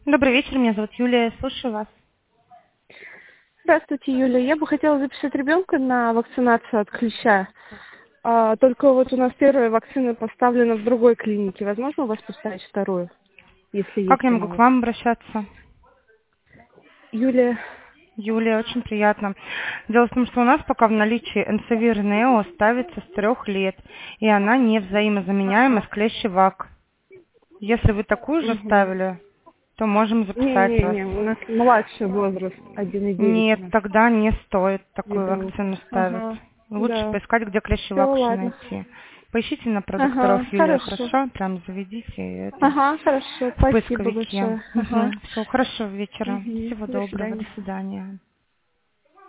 Добрый вечер, меня зовут Юлия, слушаю вас. Здравствуйте, Юля. Я бы хотела записать ребенка на вакцинацию от клеща. Только вот у нас первая вакцина поставлена в другой клинике. Возможно у вас поставить вторую, если Как есть я она могу у к вас? вам обращаться? Юлия. Юлия, очень приятно. Дело в том, что у нас пока в наличии Энсавир Нео ставится с 3 лет, и она не взаимозаменяема с клещевак. Если вы такую же Угу. ставили, то можем записать вас. Не-не-не, у нас младший возраст 1,9 у Нет, нас тогда не стоит такую ребенок. вакцину ставить. Ага, Лучше да. поискать, где Все, клещевак еще ладно. найти. Поищите на продукторов Ага, Юлия, хорошо. хорошо? Прям заведите это Ага, хорошо. в Спасибо поисковике. большое. Ага. Все, хорошего вечера. Угу. Всего До доброго, до свидания. свидания.